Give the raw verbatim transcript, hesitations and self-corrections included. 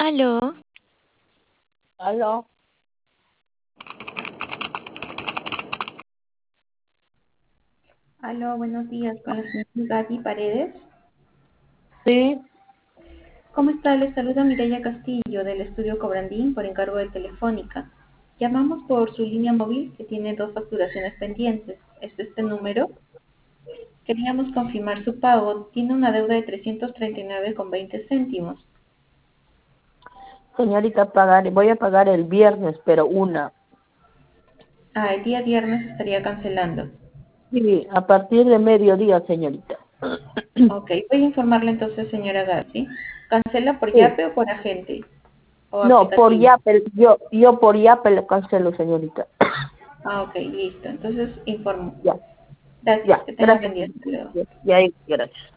Aló, Aló, Aló, buenos días, con la señora Gaby Paredes. sí, ¿Cómo está? Les saluda Mireya Castillo del estudio Cobrandín por encargo de Telefónica. Llamamos por su línea móvil que tiene dos facturaciones pendientes. Es este número. Queríamos confirmar su pago. Tiene una deuda de trescientos treinta y nueve con veinte céntimos. señorita, pagar, voy a pagar el viernes, pero una. Ah, el día viernes estaría cancelando. Sí, a partir de mediodía, señorita. Ok, voy a informarle entonces, señora Gaby, ¿sí? ¿Cancela por Sí. Yape o por agente? ¿O No, por aplicativo? Yape, yo, yo por Yape le cancelo, señorita. Ah, ok, listo. Entonces informo. Ya, Gracias, ya, que tenga gracias. buen día. Hasta luego. Ya, ya, gracias.